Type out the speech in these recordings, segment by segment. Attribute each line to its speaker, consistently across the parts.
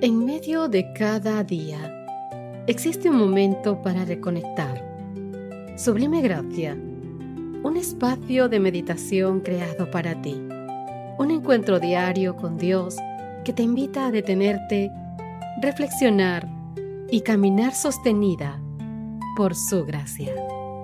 Speaker 1: En medio de cada día, existe un momento para reconectar. Sublime Gracia, un espacio de meditación creado para ti. Un encuentro diario con Dios que te invita a detenerte, reflexionar y caminar sostenida por su gracia.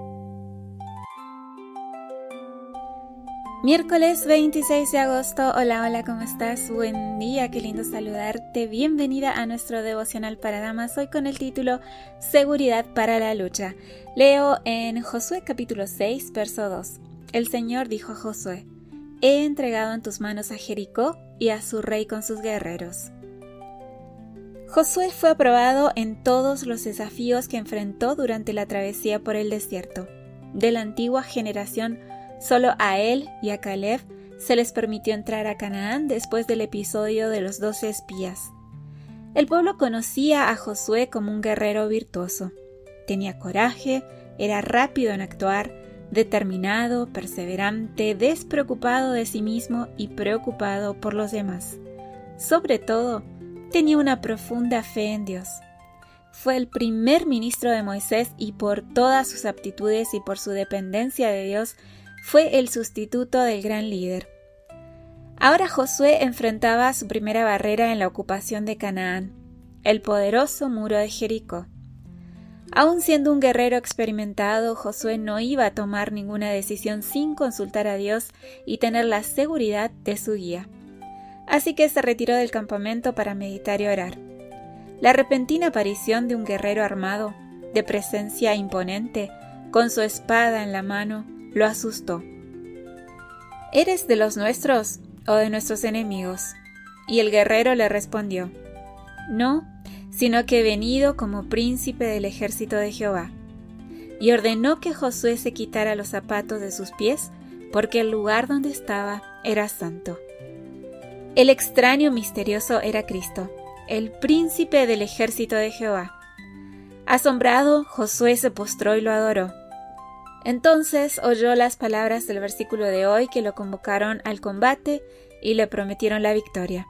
Speaker 2: Miércoles 26 de agosto, hola, ¿cómo estás? Buen día, qué lindo saludarte. Bienvenida a nuestro devocional para damas, hoy con el título Seguridad para la lucha. Leo en Josué capítulo 6, verso 2. El Señor dijo a Josué: He entregado en tus manos a Jericó y a su rey con sus guerreros. Josué fue aprobado en todos los desafíos que enfrentó durante la travesía por el desierto. De la antigua generación, solo a él y a Caleb se les permitió entrar a Canaán después del episodio de los 12 espías. El pueblo conocía a Josué como un guerrero virtuoso. Tenía coraje, era rápido en actuar, determinado, perseverante, despreocupado de sí mismo y preocupado por los demás. Sobre todo, tenía una profunda fe en Dios. Fue el primer ministro de Moisés y por todas sus aptitudes y por su dependencia de Dios, fue el sustituto del gran líder. Ahora Josué enfrentaba su primera barrera en la ocupación de Canaán, el poderoso muro de Jericó. Aun siendo un guerrero experimentado, Josué no iba a tomar ninguna decisión sin consultar a Dios y tener la seguridad de su guía. Así que se retiró del campamento para meditar y orar. La repentina aparición de un guerrero armado, de presencia imponente, con su espada en la mano, lo asustó. ¿Eres de los nuestros o de nuestros enemigos? Y el guerrero le respondió: No, sino que he venido como príncipe del ejército de Jehová. Y ordenó que Josué se quitara los zapatos de sus pies, porque el lugar donde estaba era santo. El extraño misterioso era Cristo, el príncipe del ejército de Jehová. Asombrado, Josué se postró y lo adoró. Entonces oyó las palabras del versículo de hoy que lo convocaron al combate y le prometieron la victoria.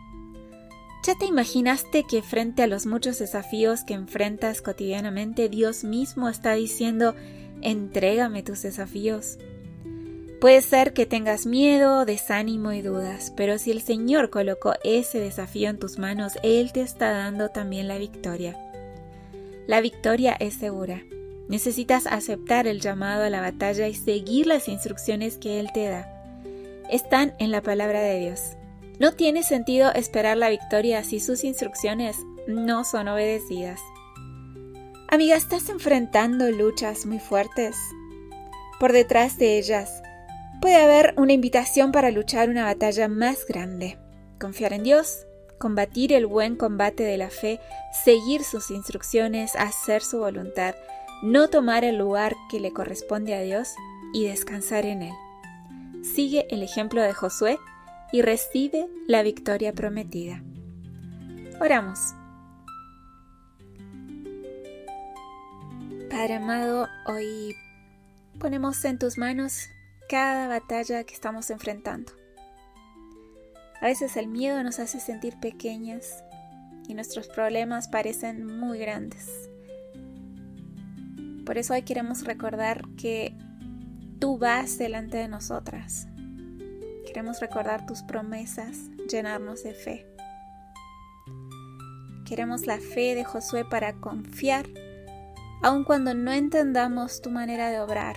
Speaker 2: ¿Ya te imaginaste que frente a los muchos desafíos que enfrentas cotidianamente, Dios mismo está diciendo: entrégame tus desafíos? Puede ser que tengas miedo, desánimo y dudas, pero si el Señor colocó ese desafío en tus manos, Él te está dando también la victoria. La victoria es segura. Necesitas aceptar el llamado a la batalla y seguir las instrucciones que Él te da. Están en la palabra de Dios. No tiene sentido esperar la victoria si sus instrucciones no son obedecidas. Amiga, ¿estás enfrentando luchas muy fuertes? Por detrás de ellas puede haber una invitación para luchar una batalla más grande. Confiar en Dios, combatir el buen combate de la fe, seguir sus instrucciones, hacer su voluntad, no tomar el lugar que le corresponde a Dios y descansar en Él. Sigue el ejemplo de Josué y recibe la victoria prometida. Oramos. Padre amado, hoy ponemos en tus manos cada batalla que estamos enfrentando. A veces el miedo nos hace sentir pequeñas y nuestros problemas parecen muy grandes. Por eso hoy queremos recordar que tú vas delante de nosotras. Queremos recordar tus promesas, llenarnos de fe. Queremos la fe de Josué para confiar, aun cuando no entendamos tu manera de obrar,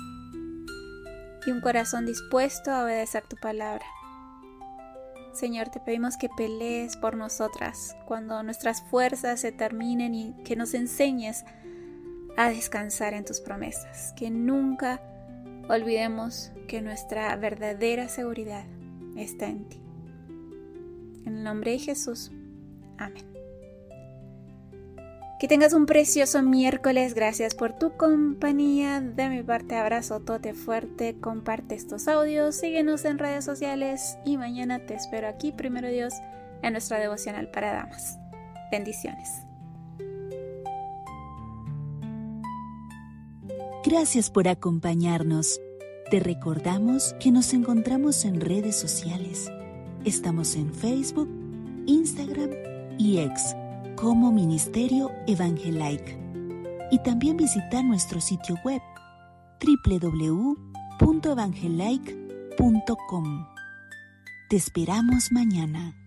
Speaker 2: y un corazón dispuesto a obedecer tu palabra. Señor, te pedimos que pelees por nosotras cuando nuestras fuerzas se terminen y que nos enseñes a descansar en tus promesas, que nunca olvidemos que nuestra verdadera seguridad está en ti. En el nombre de Jesús, amén. Que tengas un precioso miércoles, gracias por tu compañía. De mi parte, abrazo tote fuerte, comparte estos audios, síguenos en redes sociales y mañana te espero aquí, primero Dios, en nuestra devocional para damas. Bendiciones.
Speaker 3: Gracias por acompañarnos. Te recordamos que nos encontramos en redes sociales. Estamos en Facebook, Instagram y ex como Ministerio Evangelike. Y también visitar nuestro sitio web www.evangelike.com. Te esperamos mañana.